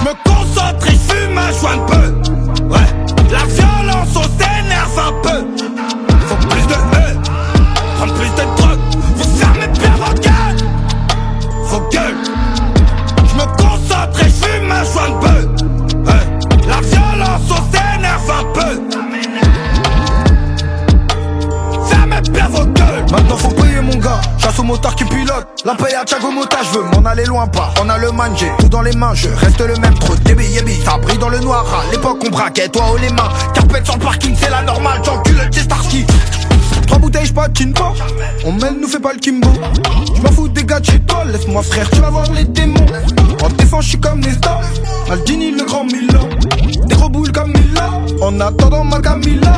me concentre et fume un joint un peu. Ouais, la violence on s'énerve un peu. Faut plus de haine, prendre plus de drogue. Vous fermez bien vos gueules. Vos gueules. Je me concentre et fume un joint un peu. Ouais, la violence on s'énerve un peu. Fermez bien vos gueules. Maintenant faut payer mon gars, chasse au motard qui pilote. La paye à Thiago Motta, je veux m'en aller loin pas. On a le man, j'ai tout dans les mains, je reste le même. Trop de débit, ça brille dans le noir. À l'époque on braquait, toi haut les mains. Carpette sur le parking, c'est la normale, j'encule le Starsky. 3 bouteilles, j'patine pas. On mène, nous fait pas le Kimbo. J'm'en fous des gars de chez toi, laisse-moi frère, tu vas voir les démons. En défense, j'suis comme Nesta, Maldini le grand Milan. Des gros boules comme Mila, en attendant Margamila.